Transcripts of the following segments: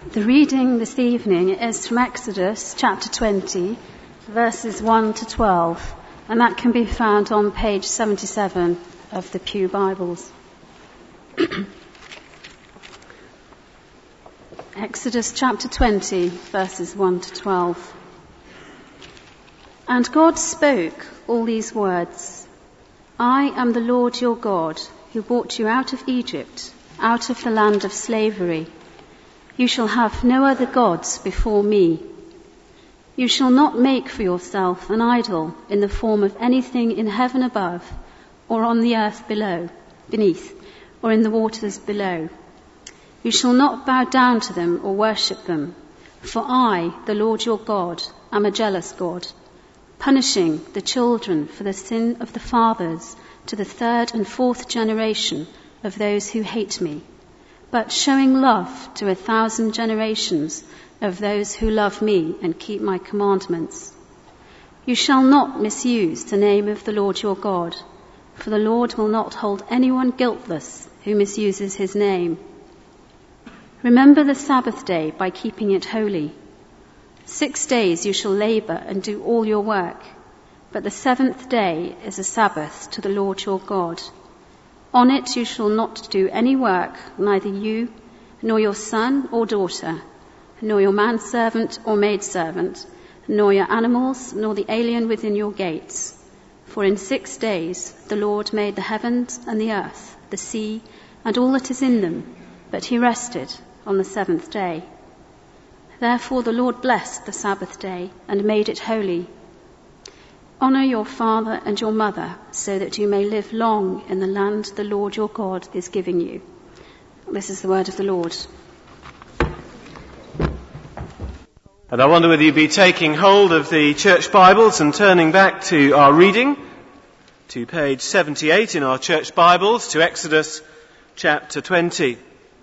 The reading this evening is from Exodus chapter 20, verses 1 to 12, and that can be found on page 77 of the Pew Bibles. Exodus chapter 20, verses 1 to 12. And God spoke all these words, I am the Lord your God, who brought you out of Egypt, out of the land of slavery. You shall have no other gods before me. You shall not make for yourself an idol in the form of anything in heaven above, or on the earth beneath, or in the waters below. You shall not bow down to them or worship them, for I, the Lord your God, am a jealous God, punishing the children for the sin of the fathers to the third and fourth generation of those who hate me, but showing love to 1,000 generations of those who love me and keep my commandments. You shall not misuse the name of the Lord your God, for the Lord will not hold anyone guiltless who misuses his name. Remember the Sabbath day by keeping it holy. 6 days you shall labor and do all your work, but the seventh day is a Sabbath to the Lord your God. On it you shall not do any work, neither you, nor your son or daughter, nor your manservant or maidservant, nor your animals, nor the alien within your gates. For in 6 days the Lord made the heavens and the earth, the sea, and all that is in them, but he rested on the seventh day. Therefore the Lord blessed the Sabbath day and made it holy. Honour your father and your mother, so that you may live long in the land the Lord your God is giving you. This is the word of the Lord. And I wonder whether you'd be taking hold of the church Bibles and turning back to our reading, to page 78 in our church Bibles, to Exodus chapter 20.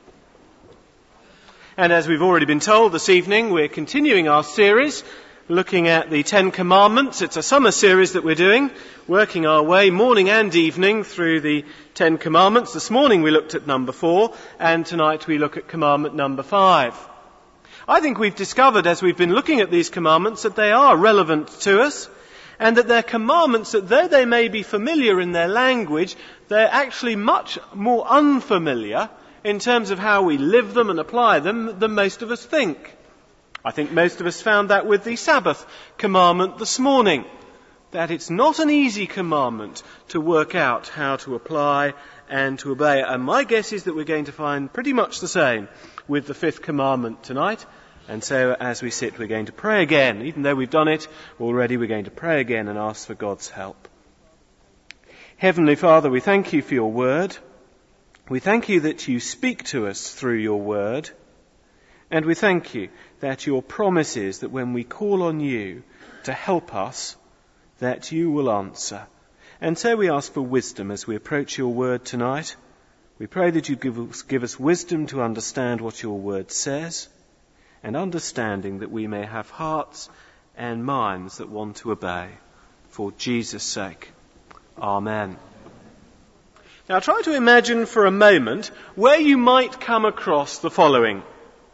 And as we've already been told this evening, we're continuing our series looking at the Ten Commandments. It's a summer series that we're doing, working our way morning and evening through the Ten Commandments. This morning we looked at number 4, and tonight we look at commandment number 5. I think we've discovered as we've been looking at these commandments that they are relevant to us, and that they're commandments that though they may be familiar in their language, they're actually much more unfamiliar in terms of how we live them and apply them than most of us think. I think most of us found that with the Sabbath commandment this morning, that it's not an easy commandment to work out how to apply and to obey. And my guess is that we're going to find pretty much the same with the 5th commandment tonight. And so as we sit, we're going to pray again. Even though we've done it already, we're going to pray again and ask for God's help. Heavenly Father, we thank you for your word. We thank you that you speak to us through your word. And we thank you that your promise is that when we call on you to help us, that you will answer. And so we ask for wisdom as we approach your word tonight. We pray that you give us wisdom to understand what your word says, and understanding that we may have hearts and minds that want to obey. For Jesus' sake. Amen. Now try to imagine for a moment where you might come across the following.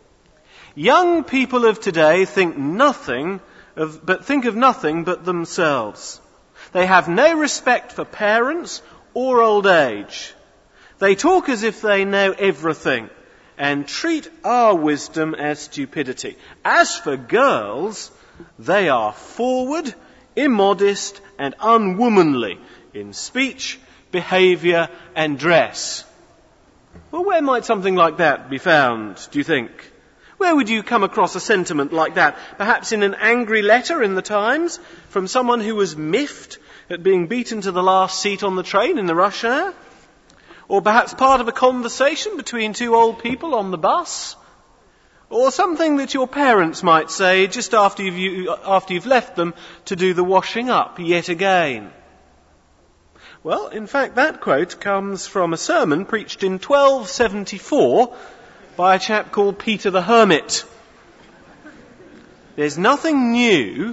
Young people of today think of nothing but themselves. They have no respect for parents or old age. They talk as if they know everything and treat our wisdom as stupidity. As for girls, they are forward, immodest and unwomanly in speech, behaviour and dress. Well, where might something like that be found, do you think? Where would you come across a sentiment like that? Perhaps in an angry letter in the Times from someone who was miffed at being beaten to the last seat on the train in the rush hour? Or perhaps part of a conversation between two old people on the bus? Or something that your parents might say just after you've left them to do the washing up yet again? Well, in fact, that quote comes from a sermon preached in 1274 by a chap called Peter the Hermit. There's nothing new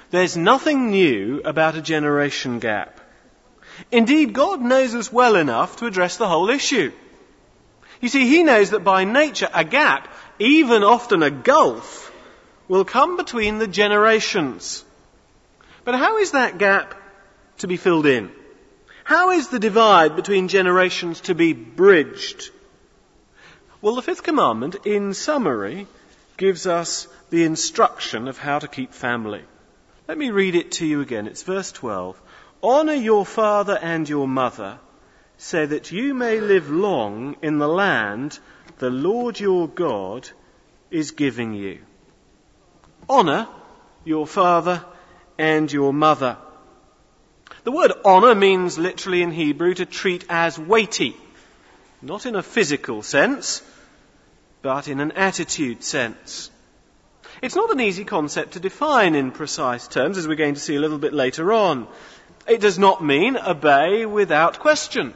about a generation gap. Indeed, God knows us well enough to address the whole issue. You see, he knows that by nature a gap even often a gulf, will come between the generations. But how is that gap to be filled in? How is the divide between generations to be bridged? Well, the fifth commandment, in summary, gives us the instruction of how to keep family. Let me read it to you again. It's verse 12. Honour your father and your mother, so that you may live long in the land the Lord your God is giving you. Honour your father and your mother. The word honour means literally in Hebrew to treat as weighty, not in a physical sense, but in an attitude sense. It's not an easy concept to define in precise terms, as we're going to see a little bit later on. It does not mean obey without question.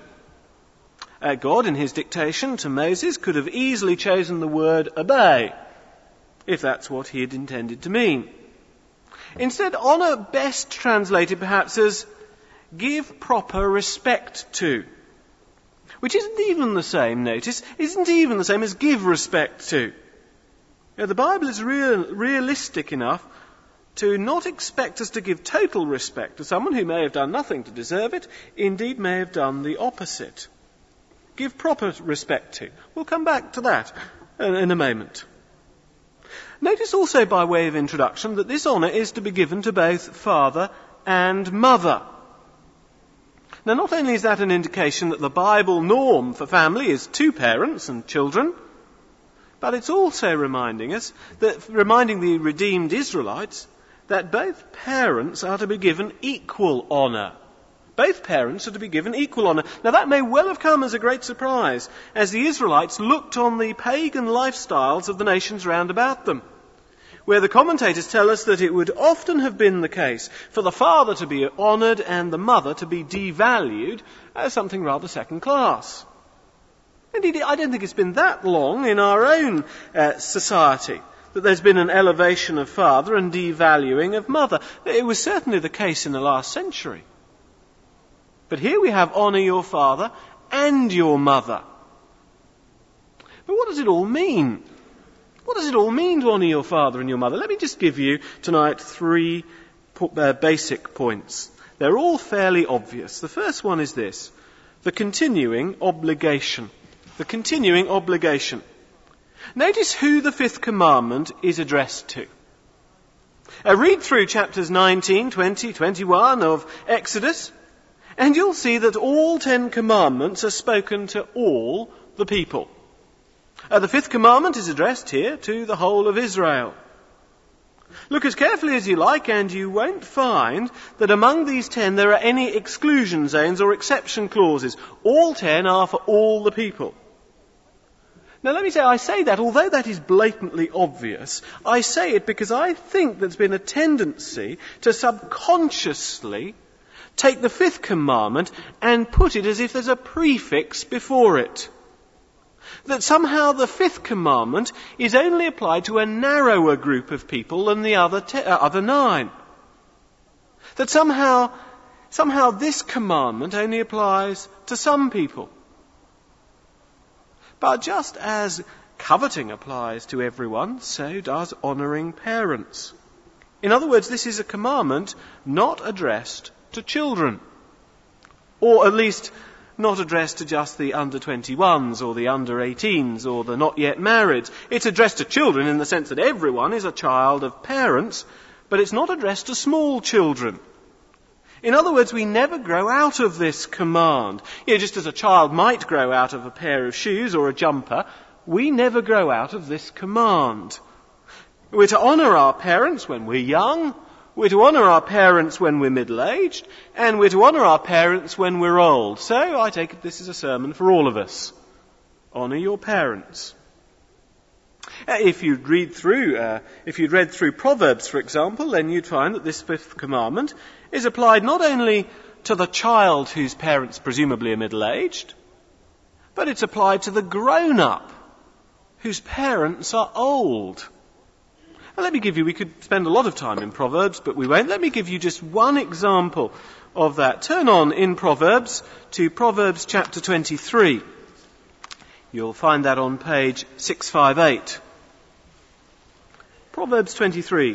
God, in his dictation to Moses, could have easily chosen the word obey, if that's what he had intended to mean. Instead, honour best translated perhaps as give proper respect to, which isn't even the same, notice, isn't even the same as give respect to. Now, the Bible is realistic enough to not expect us to give total respect to someone who may have done nothing to deserve it, indeed may have done the opposite. Give proper respect to. We'll come back to that in a moment. Notice also by way of introduction that this honour is to be given to both father and mother. Now, not only is that an indication that the Bible norm for family is two parents and children, but it's also reminding the redeemed Israelites that both parents are to be given equal honour. Both parents are to be given equal honour. Now, that may well have come as a great surprise as the Israelites looked on the pagan lifestyles of the nations round about them, where the commentators tell us that it would often have been the case for the father to be honoured and the mother to be devalued as something rather second class. Indeed, I don't think it's been that long in our own society that there's been an elevation of father and devaluing of mother. It was certainly the case in the last century. But here we have honour your father and your mother. But what does it all mean? What does it all mean to honour your father and your mother? Let me just give you tonight three basic points. They're all fairly obvious. The first one is this: the continuing obligation. The continuing obligation. Notice who the fifth commandment is addressed to. Read through chapters 19, 20, 21 of Exodus, and you'll see that all 10 commandments are spoken to all the people. The fifth commandment is addressed here to the whole of Israel. Look as carefully as you like, and you won't find that among these 10 there are any exclusion zones or exception clauses. All 10 are for all the people. Now let me say, I say that, although that is blatantly obvious, I say it because I think there's been a tendency to subconsciously take the fifth commandment and put it as if there's a prefix before it. That somehow the fifth commandment is only applied to a narrower group of people than the other 9. That somehow this commandment only applies to some people. But just as coveting applies to everyone, so does honouring parents. In other words, this is a commandment not addressed to children, or at least not addressed to just the under 21s or the under 18s or the not yet married. It's addressed to children in the sense that everyone is a child of parents, but it's not addressed to small children. In other words, we never grow out of this command. Just as a child might grow out of a pair of shoes or a jumper, we never grow out of this command. We're to honour our parents when we're young, we're to honour our parents when we're middle-aged, and we're to honour our parents when we're old. So I take it this is a sermon for all of us. Honour your parents. If you'd read through Proverbs, for example, then you'd find that this fifth commandment is applied not only to the child whose parents presumably are middle-aged, but it's applied to the grown-up whose parents are old. Now, we could spend a lot of time in Proverbs, but we won't. Let me give you just one example of that. Turn on in Proverbs to Proverbs chapter 23. You'll find that on page 658. Proverbs 23.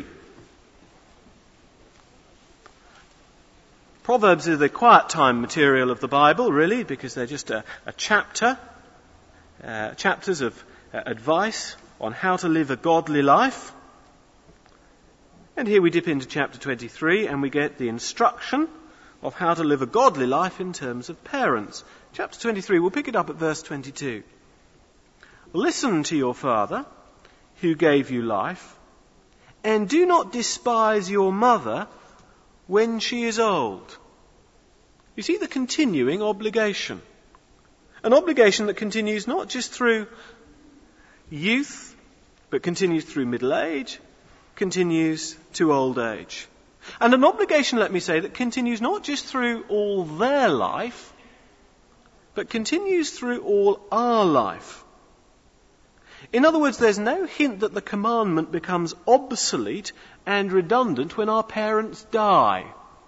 Proverbs are the quiet time material of the Bible, really, because they're just a chapter, chapters of advice on how to live a godly life. And here we dip into chapter 23 and we get the instruction of how to live a godly life in terms of parents. Chapter 23, we'll pick it up at verse 22. Listen to your father, who gave you life, and do not despise your mother when she is old. You see the continuing obligation. An obligation that continues not just through youth, but continues through middle age, continues to old age. And an obligation, let me say, that continues not just through all their life, but continues through all our life. In other words, there's no hint that the commandment becomes obsolete and redundant when our parents die.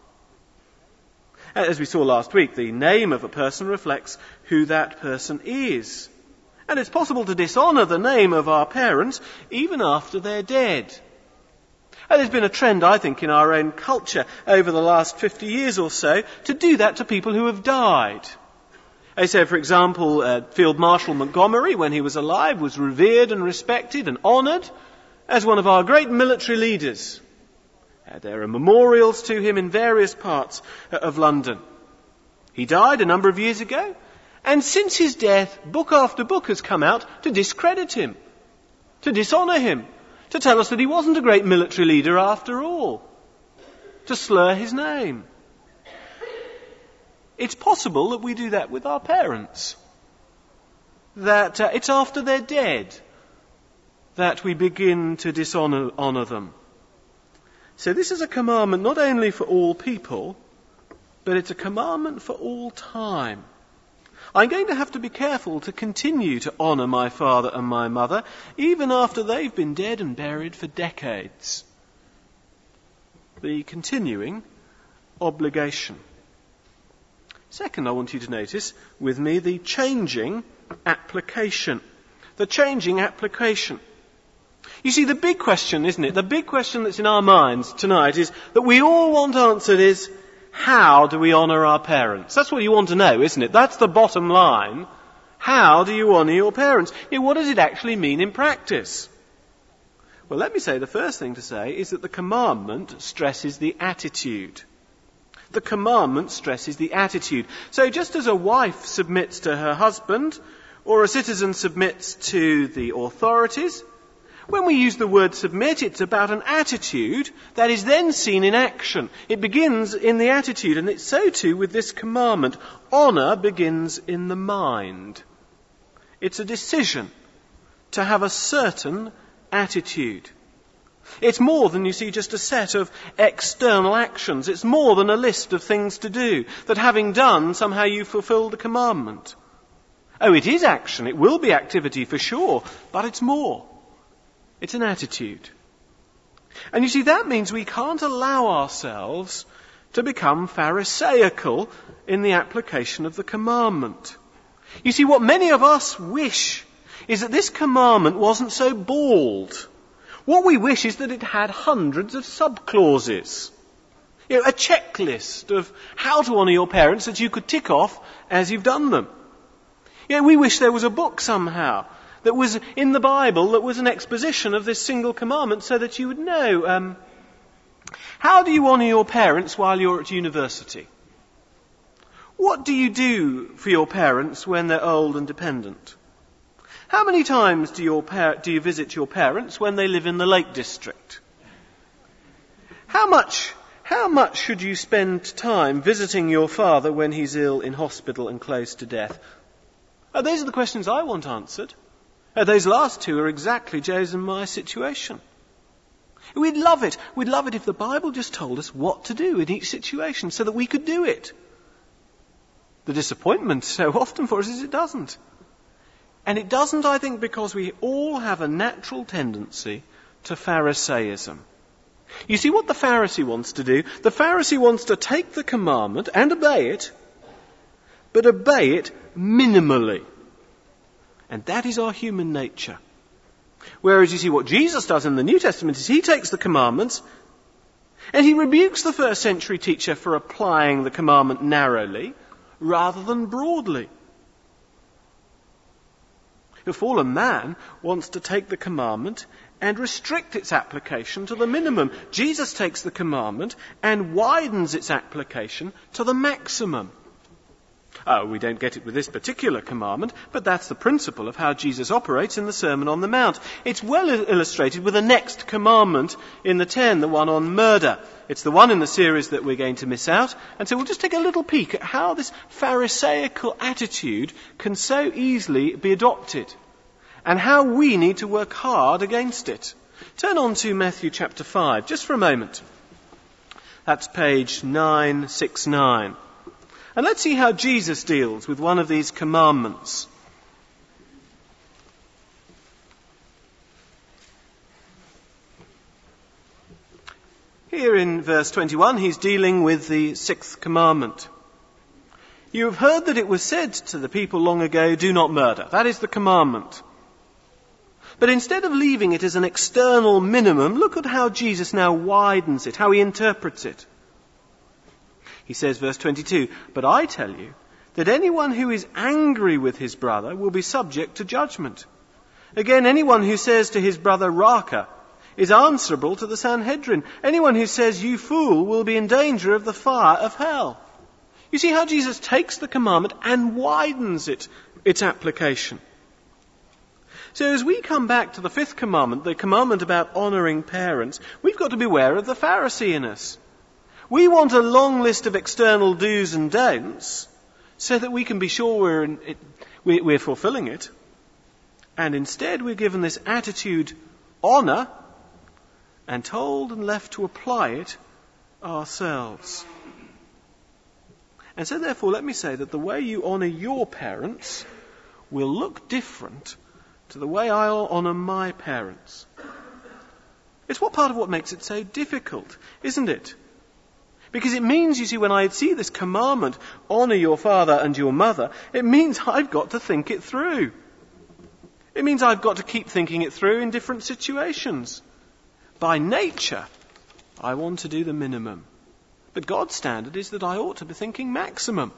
As we saw last week, the name of a person reflects who that person is. And it's possible to dishonour the name of our parents even after they're dead. And there's been a trend, I think, in our own culture over the last 50 years or so to do that to people who have died. I say, for example, Field Marshal Montgomery, when he was alive, was revered and respected and honoured as one of our great military leaders. There are memorials to him in various parts of London. He died a number of years ago, and since his death, book after book has come out to discredit him, to dishonour him, to tell us that he wasn't a great military leader after all, to slur his name. It's possible that we do that with our parents, that it's after they're dead that we begin to dishonour them. So this is a commandment not only for all people, but it's a commandment for all time. I'm going to have to be careful to continue to honour my father and my mother, even after they've been dead and buried for decades. The continuing obligation. Second, I want you to notice with me the changing application. The changing application. You see, the big question, isn't it? The big question that's in our minds tonight is that we all want answered is, how do we honour our parents? That's what you want to know, isn't it? That's the bottom line. How do you honour your parents? What does it actually mean in practice? Well, let me say, the first thing to say is that the commandment stresses the attitude. The commandment stresses the attitude. So just as a wife submits to her husband, or a citizen submits to the authorities, when we use the word submit, it's about an attitude that is then seen in action. It begins in the attitude, and it's so too with this commandment. Honour begins in the mind. It's a decision to have a certain attitude. It's more than, you see, just a set of external actions. It's more than a list of things to do, that having done, somehow you fulfill the commandment. Oh, it is action. It will be activity for sure, but it's more. It's an attitude. And you see, that means we can't allow ourselves to become pharisaical in the application of the commandment. You see, what many of us wish is that this commandment wasn't so bald. What we wish is that it had hundreds of sub-clauses. A checklist of how to honour your parents that you could tick off as you've done them. We wish there was a book somehow that was in the Bible that was an exposition of this single commandment so that you would know, how do you honour your parents while you're at university? What do you do for your parents when they're old and dependent? How many times do you visit your parents when they live in the Lake District? How much should you spend time visiting your father when he's ill in hospital and close to death? Those are the questions I want answered. Those last two are exactly Joe's and my situation. We'd love it. We'd love it if the Bible just told us what to do in each situation so that we could do it. The disappointment so often for us is it doesn't. And it doesn't, I think, because we all have a natural tendency to Pharisaism. You see what the Pharisee wants to do? The Pharisee wants to take the commandment and obey it, but obey it minimally. And that is our human nature. Whereas you see what Jesus does in the New Testament is he takes the commandments and he rebukes the first century teacher for applying the commandment narrowly rather than broadly. The fallen man wants to take the commandment and restrict its application to the minimum. Jesus takes the commandment and widens its application to the maximum. We don't get it with this particular commandment, but that's the principle of how Jesus operates in the Sermon on the Mount. It's well illustrated with the next commandment in the 10, the one on murder. It's the one in the series that we're going to miss out. And so we'll just take a little peek at how this Pharisaical attitude can so easily be adopted and how we need to work hard against it. Turn on to Matthew chapter 5, just for a moment. That's page 969. And let's see how Jesus deals with one of these commandments. Here in verse 21, he's dealing with the 6th commandment. You have heard that it was said to the people long ago, do not murder. That is the commandment. But instead of leaving it as an external minimum, look at how Jesus now widens it, how he interprets it. He says, verse 22, but I tell you that anyone who is angry with his brother will be subject to judgment. Again, anyone who says to his brother, Raka, is answerable to the Sanhedrin. Anyone who says, you fool, will be in danger of the fire of hell. You see how Jesus takes the commandment and widens its application. So as we come back to the 5th commandment, the commandment about honouring parents, we've got to beware of the Pharisee in us. We want a long list of external do's and don'ts so that we can be sure we're fulfilling it. And instead we're given this attitude, honour, and told and left to apply it ourselves. And so therefore let me say that the way you honour your parents will look different to the way I'll honour my parents. It's part of what makes it so difficult, isn't it? Because it means, you see, when I see this commandment, honour your father and your mother, it means I've got to think it through. It means I've got to keep thinking it through in different situations. By nature, I want to do the minimum. But God's standard is that I ought to be thinking maximum.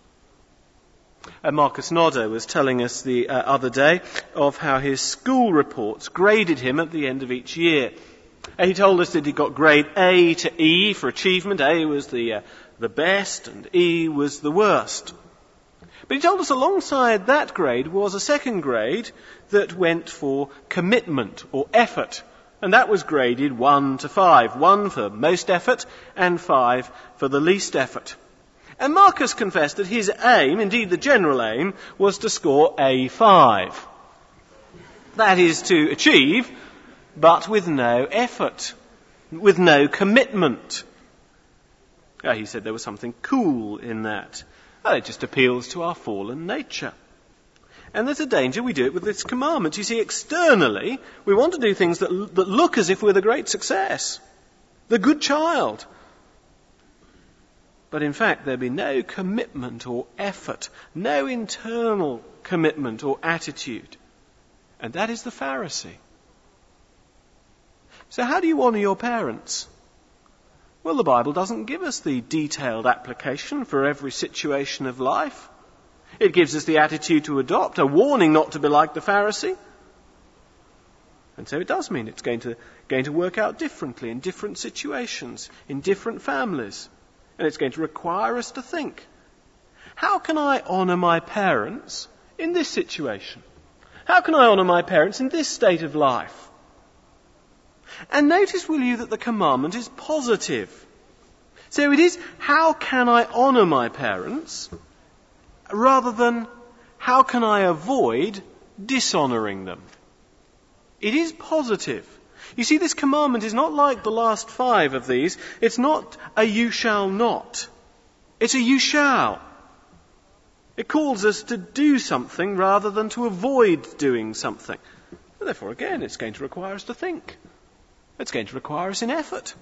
Marcus Nodder was telling us the other day of how his school reports graded him at the end of each year. He told us that he got grade A to E for achievement. A was the best and E was the worst. But he told us alongside that grade was a second grade that went for commitment or effort. And that was graded 1 to 5. 1 for most effort and 5 for the least effort. And Marcus confessed that his aim, indeed the general aim, was to score A5. That is to achieve, but with no effort, with no commitment. He said there was something cool in that. It just appeals to our fallen nature. And there's a danger we do it with this commandment. You see, externally, we want to do things that look as if we're the great success, the good child. But in fact, there'll be no commitment or effort, no internal commitment or attitude. And that is the Pharisee. So how do you honour your parents? Well, the Bible doesn't give us the detailed application for every situation of life. It gives us the attitude to adopt, a warning not to be like the Pharisee. And so it does mean it's going to work out differently in different situations, in different families. And it's going to require us to think, how can I honour my parents in this situation? How can I honour my parents in this state of life? And notice, will you, that the commandment is positive. So it is, how can I honour my parents, rather than, how can I avoid dishonouring them? It is positive. You see, this commandment is not like the last 5 of these. It's not a you shall not. It's a you shall. It calls us to do something rather than to avoid doing something. And therefore, again, it's going to require us to think. It's going to require us in effort.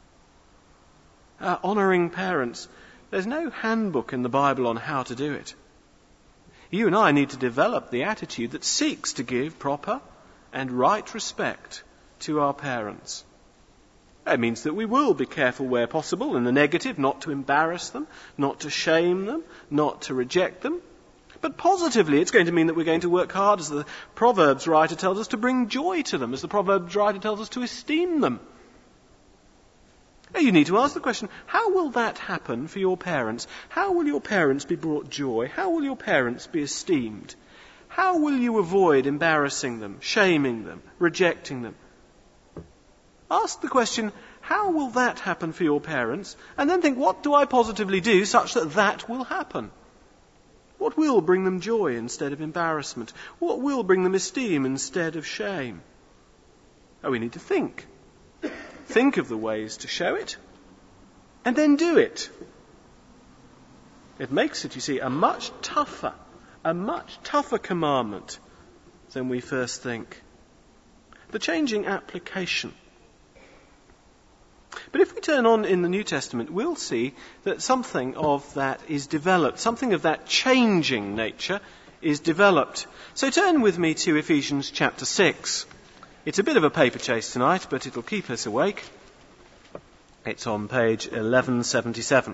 Honouring parents, there's no handbook in the Bible on how to do it. You and I need to develop the attitude that seeks to give proper and right respect to our parents. It means that we will be careful where possible in the negative, not to embarrass them, not to shame them, not to reject them. But positively, it's going to mean that we're going to work hard, as the Proverbs writer tells us, to bring joy to them, as the Proverbs writer tells us to esteem them. Now, you need to ask the question, how will that happen for your parents? How will your parents be brought joy? How will your parents be esteemed? How will you avoid embarrassing them, shaming them, rejecting them? Ask the question, how will that happen for your parents? And then think, what do I positively do such that that will happen? What will bring them joy instead of embarrassment? What will bring them esteem instead of shame? Oh, we need to think. Think of the ways to show it, and then do it. It makes it, you see, a much tougher commandment than we first think. The changing application. But if we turn on in the New Testament, we'll see that something of that is developed. Something of that changing nature is developed. So turn with me to Ephesians chapter 6. It's a bit of a paper chase tonight, but it'll keep us awake. It's on page 1177.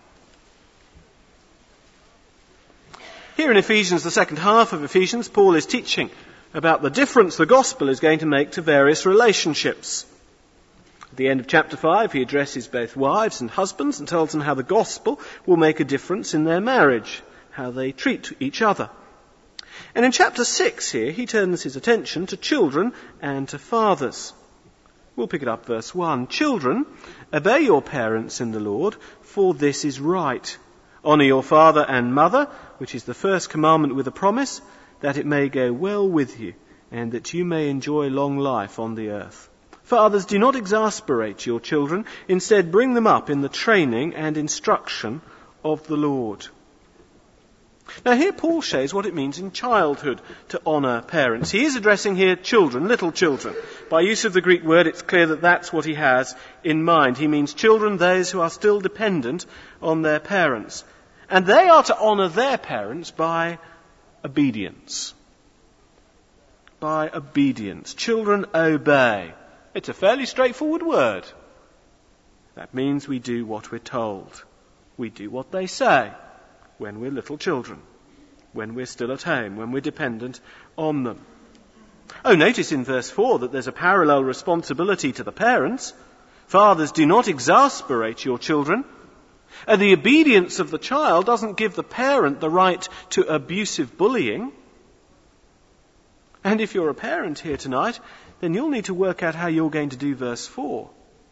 Here in Ephesians, the second half of Ephesians, Paul is teaching about the difference the gospel is going to make to various relationships. At the end of chapter 5, he addresses both wives and husbands and tells them how the gospel will make a difference in their marriage, how they treat each other. And in chapter 6 here, he turns his attention to children and to fathers. We'll pick it up verse 1. Children, obey your parents in the Lord, for this is right. Honour your father and mother, which is the first commandment with a promise, that it may go well with you, and that you may enjoy long life on the earth. Fathers, do not exasperate your children. Instead, bring them up in the training and instruction of the Lord. Now here Paul shows what it means in childhood to honour parents. He is addressing here children, little children. By use of the Greek word, it's clear that that's what he has in mind. He means children, those who are still dependent on their parents. And they are to honour their parents by obedience. By obedience. Children obey. It's a fairly straightforward word. That means we do what we're told. We do what they say when we're little children, when we're still at home, when we're dependent on them. Oh, notice in verse 4 that there's a parallel responsibility to the parents. Fathers, do not exasperate your children. And the obedience of the child doesn't give the parent the right to abusive bullying. And if you're a parent here tonight, then you'll need to work out how you're going to do verse 4.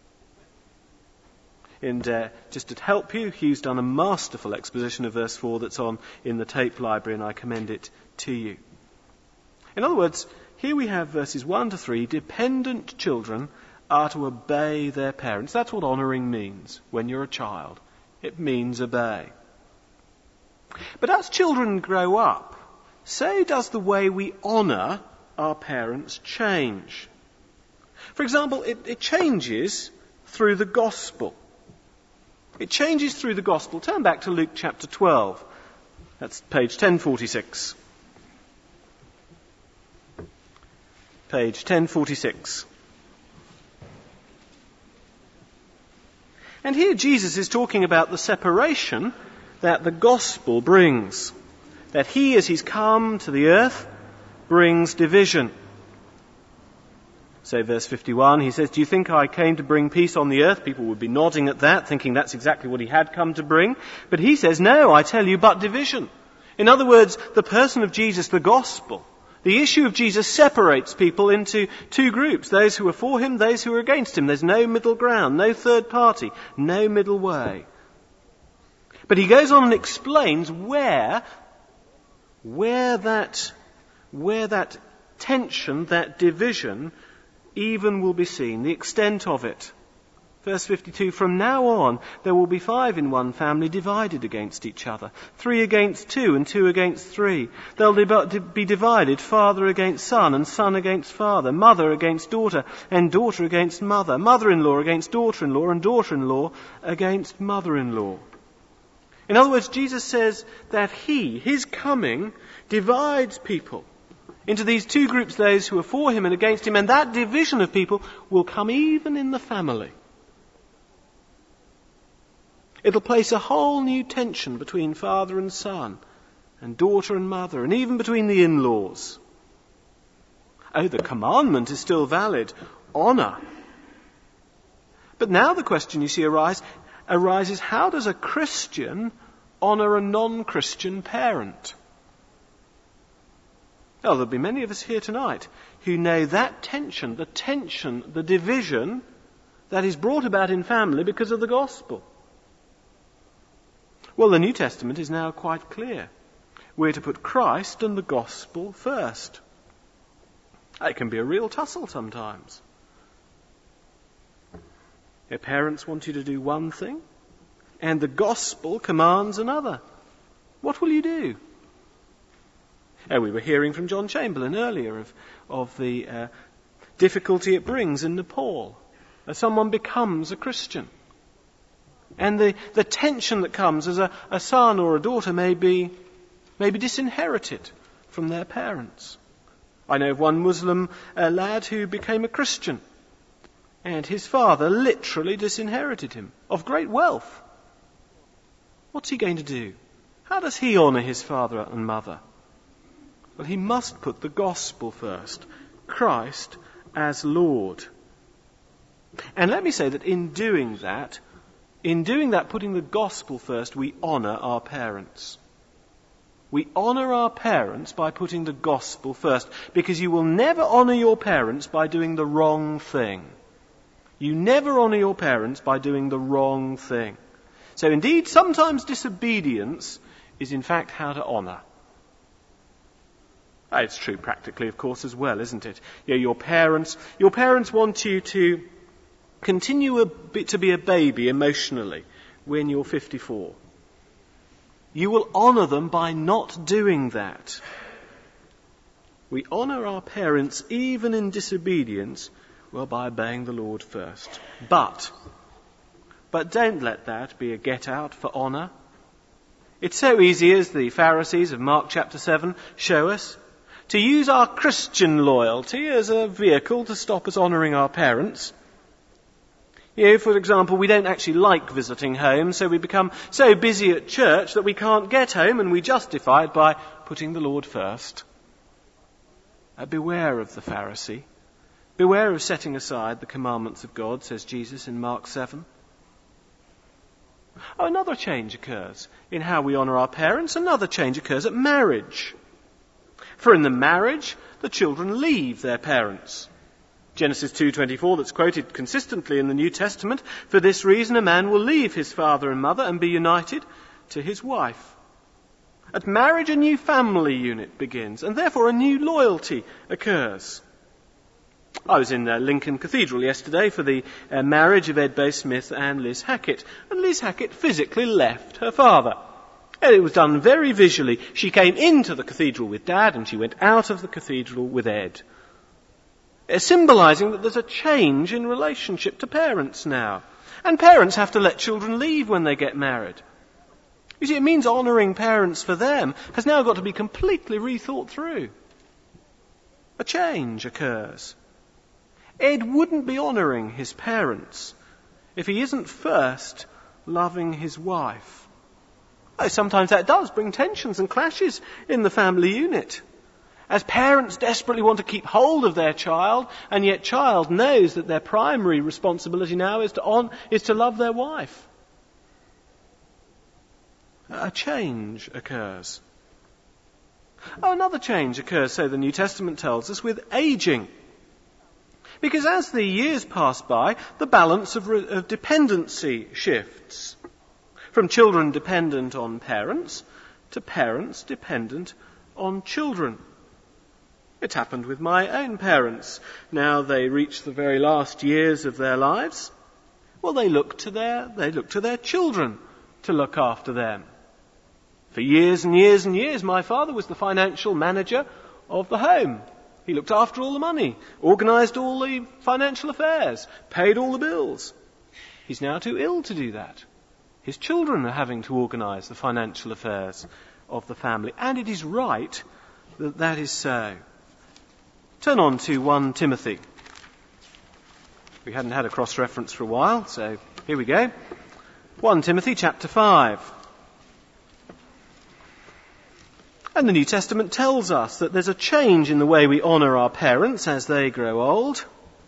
And just to help you, Hugh's done a masterful exposition of verse 4 that's on in the tape library, and I commend it to you. In other words, here we have verses 1 to 3. Dependent children are to obey their parents. That's what honouring means when you're a child. It means obey. But as children grow up, so does the way we honour our parents change. For example, it changes through the gospel. It changes through the gospel. Turn back to Luke chapter 12. That's page 1046. Page 1046. And here Jesus is talking about the separation that the gospel brings. That he, as he's come to the earth, brings division. So verse 51, he says, do you think I came to bring peace on the earth? People would be nodding at that, thinking that's exactly what he had come to bring. But he says, no, I tell you, but division. In other words, the person of Jesus, the gospel, the issue of Jesus separates people into two groups. Those who are for him, those who are against him. There's no middle ground, no third party, no middle way. But he goes on and explains where that tension, that division, even will be seen, the extent of it. Verse 52, from now on there will be 5 in one family divided against each other, 3 against 2 and 2 against 3. They'll be divided, father against son and son against father, mother against daughter and daughter against mother, mother-in-law against daughter-in-law and daughter-in-law against mother-in-law. In other words, Jesus says that his coming, divides people into these two groups, those who are for him and against him, and that division of people will come even in the family. It'll place a whole new tension between father and son, and daughter and mother, and even between the in-laws. Oh, the commandment is still valid. Honour. But now the question, you see, arises, how does a Christian honour a non-Christian parent? Well, there'll be many of us here tonight who know that tension, the division that is brought about in family because of the gospel. Well, the New Testament is now quite clear. We're to put Christ and the gospel first. It can be a real tussle sometimes. Your parents want you to do one thing, and the gospel commands another. What will you do? We were hearing from John Chamberlain earlier of the difficulty it brings in Nepal as someone becomes a Christian. And the tension that comes as a son or a daughter may be disinherited from their parents. I know of one Muslim lad who became a Christian, and his father literally disinherited him of great wealth. What's he going to do? How does he honour his father and mother? Well, he must put the gospel first, Christ as Lord. And let me say that in doing that, putting the gospel first, we honour our parents. We honour our parents by putting the gospel first, because you will never honour your parents by doing the wrong thing. You never honour your parents by doing the wrong thing. So indeed, sometimes disobedience is in fact how to honour. It's true practically, of course, as well, isn't it? Your parents want you to continue to be a baby emotionally when you're 54. You will honour them by not doing that. We honour our parents even in disobedience, by obeying the Lord first. But don't let that be a get-out for honour. It's so easy, as the Pharisees of Mark chapter 7 show us, to use our Christian loyalty as a vehicle to stop us honouring our parents. For example, we don't actually like visiting home, so we become so busy at church that we can't get home, and we justify it by putting the Lord first. Beware of the Pharisee. Beware of setting aside the commandments of God, says Jesus in Mark 7. Another change occurs in how we honour our parents. Another change occurs at marriage. For in the marriage, the children leave their parents. Genesis 2:24, that's quoted consistently in the New Testament. For this reason, a man will leave his father and mother and be united to his wife. At marriage, a new family unit begins, and therefore a new loyalty occurs. I was in Lincoln Cathedral yesterday for the marriage of Ed Bay Smith and Liz Hackett. And Liz Hackett physically left her father. And it was done very visually. She came into the cathedral with Dad, and she went out of the cathedral with Ed. Symbolising that there's a change in relationship to parents now. And parents have to let children leave when they get married. You see, it means honouring parents for them has now got to be completely rethought through. A change occurs. Ed wouldn't be honouring his parents if he isn't first loving his wife. Sometimes that does bring tensions and clashes in the family unit. As parents desperately want to keep hold of their child, and yet child knows that their primary responsibility now is to love their wife. A change occurs. Another change occurs, so the New Testament tells us, with ageing. Because as the years pass by, the balance of dependency shifts. From children dependent on parents to parents dependent on children. It happened with my own parents. Now they reach the very last years of their lives. Well, they look to their children to look after them. For years and years and years, my father was the financial manager of the home. He looked after all the money, organised all the financial affairs, paid all the bills. He's now too ill to do that. His children are having to organise the financial affairs of the family. And it is right that that is so. Turn on to 1 Timothy. We hadn't had a cross-reference for a while, so here we go. 1 Timothy chapter 5. And the New Testament tells us that there's a change in the way we honour our parents as they grow old.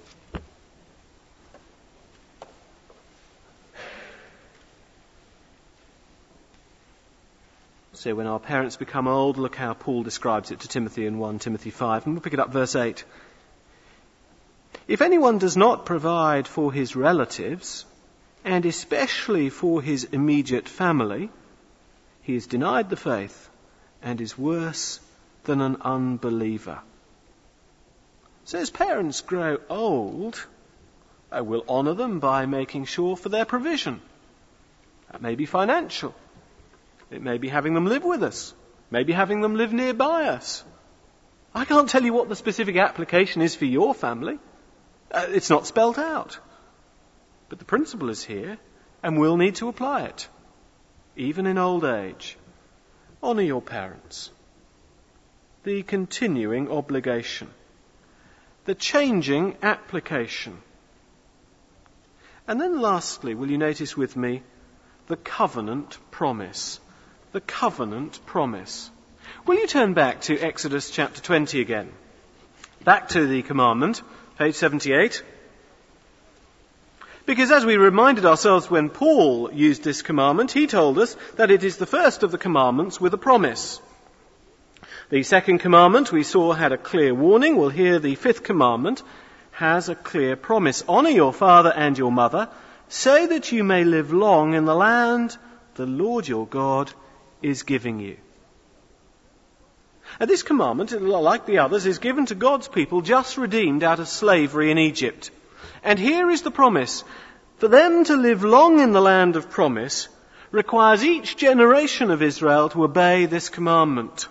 So when our parents become old, look how Paul describes it to Timothy in 1 Timothy 5. And we'll pick it up verse 8. If anyone does not provide for his relatives, and especially for his immediate family, he is denied the faith and is worse than an unbeliever. So as parents grow old, we'll honour them by making sure for their provision. That may be financial. It may be having them live with us. Maybe having them live nearby us. I can't tell you what the specific application is for your family. It's not spelt out. But the principle is here, and we'll need to apply it. Even in old age. Honour your parents. The continuing obligation. The changing application. And then lastly, will you notice with me, the covenant promise. The covenant promise. Will you turn back to Exodus chapter 20 again? Back to the commandment, page 78. Because as we reminded ourselves when Paul used this commandment, he told us that it is the first of the commandments with a promise. The second commandment we saw had a clear warning. Well, here the fifth commandment has a clear promise. Honour your father and your mother, so that you may live long in the land the Lord your God is giving you. And this commandment, like the others, is given to God's people just redeemed out of slavery in Egypt. And here is the promise. For them to live long in the land of promise requires each generation of Israel to obey this commandment.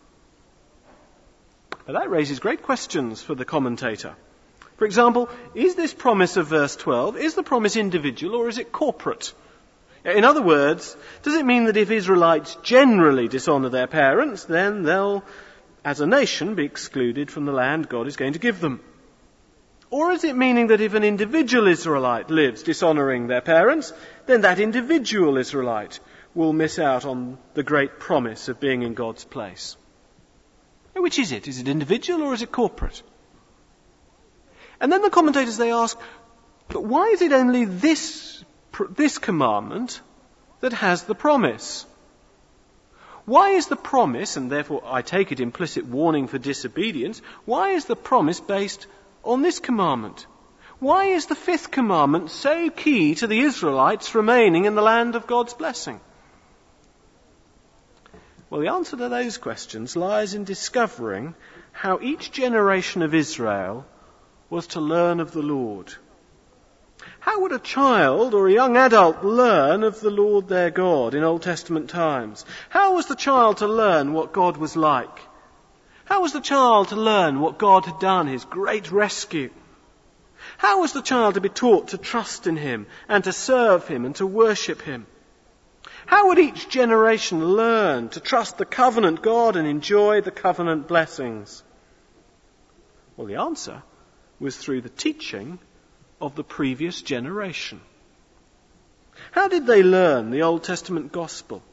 Now that raises great questions for the commentator. For example, is this promise of verse 12, is the promise individual or is it corporate? In other words, does it mean that if Israelites generally dishonour their parents, then they'll, as a nation, be excluded from the land God is going to give them? Or is it meaning that if an individual Israelite lives dishonouring their parents, then that individual Israelite will miss out on the great promise of being in God's place? Which is it? Is it individual or is it corporate? And then the commentators, they ask, but why is it only this commandment that has the promise? Why is the promise, and therefore I take it implicit warning for disobedience, why is the promise based on this commandment? Why is the fifth commandment so key to the Israelites remaining in the land of God's blessing? Well, the answer to those questions lies in discovering how each generation of Israel was to learn of the Lord. How would a child or a young adult learn of the Lord their God in Old Testament times? How was the child to learn what God was like? How was the child to learn what God had done, his great rescue? How was the child to be taught to trust in him and to serve him and to worship him? How would each generation learn to trust the covenant God and enjoy the covenant blessings? Well, the answer was through the teaching of the previous generation. How did they learn the Old Testament gospel?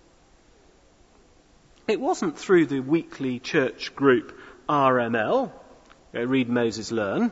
It wasn't through the weekly church group RML, Read Moses Learn,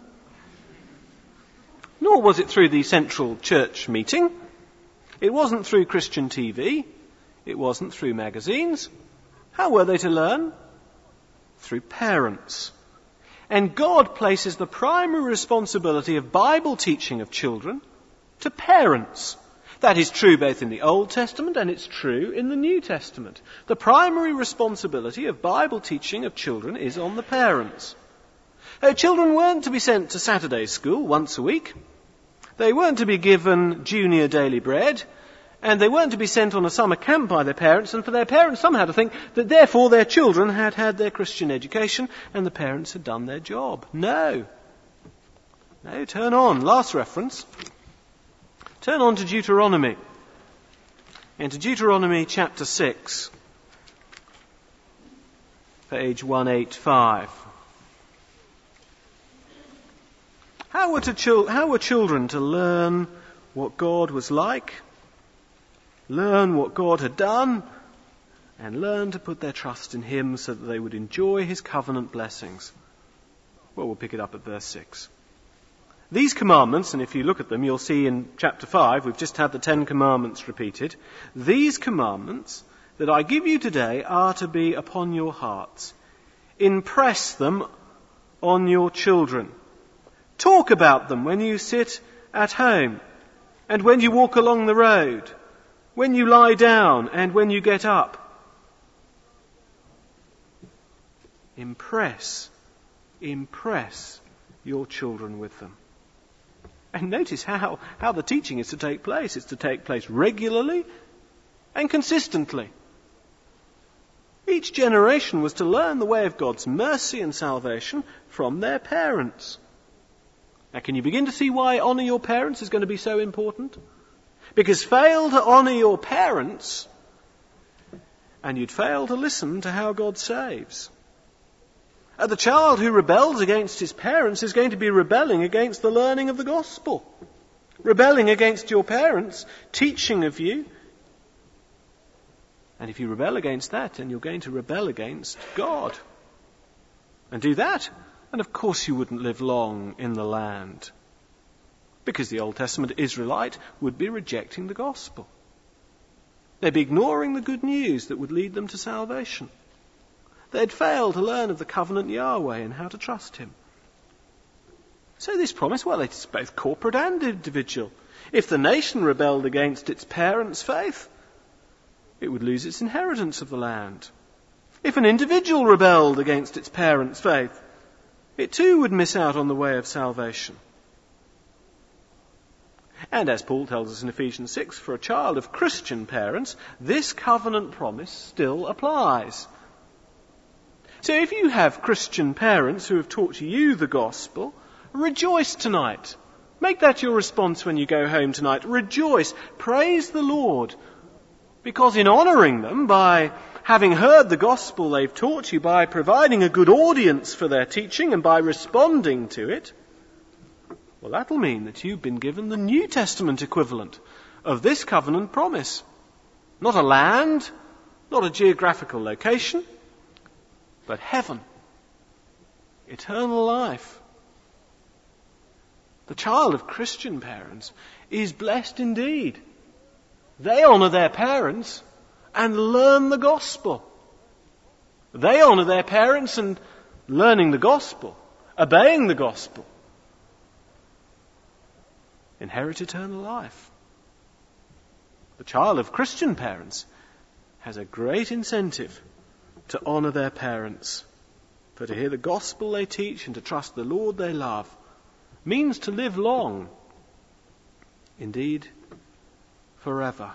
nor was it through the central church meeting. It wasn't through Christian TV. It wasn't through magazines. How were they to learn? Through parents. And God places the primary responsibility of Bible teaching of children to parents. That is true both in the Old Testament and it's true in the New Testament. The primary responsibility of Bible teaching of children is on the parents. Children weren't to be sent to Saturday school once a week. They weren't to be given junior daily bread. And they weren't to be sent on a summer camp by their parents, and for their parents somehow to think that therefore their children had had their Christian education and the parents had done their job. No, turn on. Last reference. Turn on to Deuteronomy. Into Deuteronomy chapter 6, page 185. How were children to learn what God was like, learn what God had done, and learn to put their trust in him so that they would enjoy his covenant blessings? Well, we'll pick it up at verse 6. These commandments, and if you look at them, you'll see in chapter 5, we've just had the 10 commandments repeated. These commandments that I give you today are to be upon your hearts. Impress them on your children. Talk about them when you sit at home and when you walk along the road, when you lie down and when you get up. Impress your children with them. And notice how the teaching is to take place. It's to take place regularly and consistently. Each generation was to learn the way of God's mercy and salvation from their parents. Now, can you begin to see why honour your parents is going to be so important? Because fail to honour your parents, and you'd fail to listen to how God saves. The child who rebels against his parents is going to be rebelling against the learning of the gospel, rebelling against your parents' teaching of you. And if you rebel against that, then you're going to rebel against God. And do that, and of course you wouldn't live long in the land, because the Old Testament Israelite would be rejecting the gospel. They'd be ignoring the good news that would lead them to salvation. They'd fail to learn of the covenant Yahweh and how to trust him. So this promise, well, it's both corporate and individual. If the nation rebelled against its parents' faith, it would lose its inheritance of the land. If an individual rebelled against its parents' faith, it too would miss out on the way of salvation. And as Paul tells us in Ephesians 6, for a child of Christian parents, this covenant promise still applies. So if you have Christian parents who have taught you the gospel, rejoice tonight. Make that your response when you go home tonight. Rejoice. Praise the Lord. Because in honouring them, by having heard the gospel they've taught you, by providing a good audience for their teaching and by responding to it, well, that'll mean that you've been given the New Testament equivalent of this covenant promise. Not a land, not a geographical location, but heaven, eternal life. The child of Christian parents is blessed indeed. They honour their parents and learn the gospel. They honour their parents and learning the gospel, obeying the gospel, inherit eternal life. The child of Christian parents has a great incentive to honour their parents, for to hear the gospel they teach and to trust the Lord they love means to live long, indeed forever.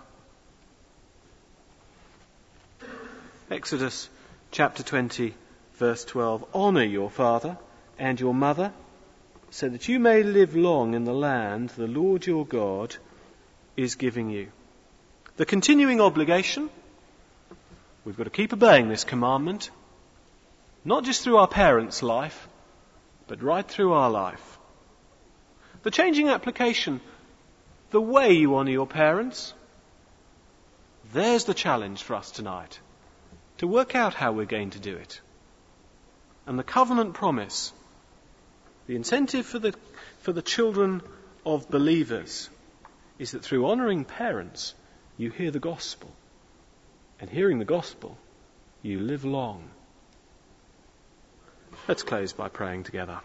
Exodus chapter 20 verse 12, honour your father and your mother so that you may live long in the land the Lord your God is giving you. The continuing obligation, we've got to keep obeying this commandment, not just through our parents' life, but right through our life. The changing application, the way you honour your parents, there's the challenge for us tonight, to work out how we're going to do it. And the covenant promise, the incentive for the children of believers, is that through honouring parents, you hear the gospel. And hearing the gospel, you live long. Let's close by praying together.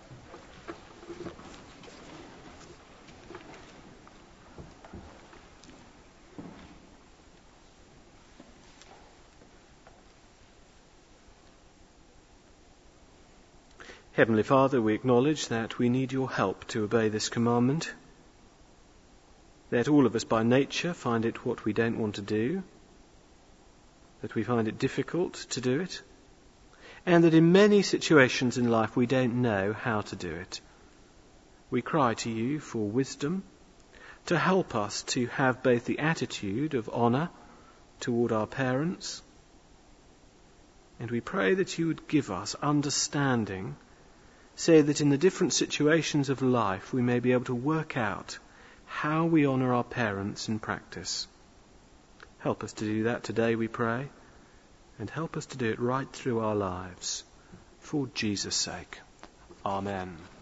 Heavenly Father, we acknowledge that we need your help to obey this commandment, that all of us by nature find it what we don't want to do, that we find it difficult to do it, and that in many situations in life we don't know how to do it. We cry to you for wisdom to help us to have both the attitude of honour toward our parents, and we pray that you would give us understanding so that in the different situations of life we may be able to work out how we honour our parents in practice. Help us to do that today, we pray, and help us to do it right through our lives. For Jesus' sake. Amen.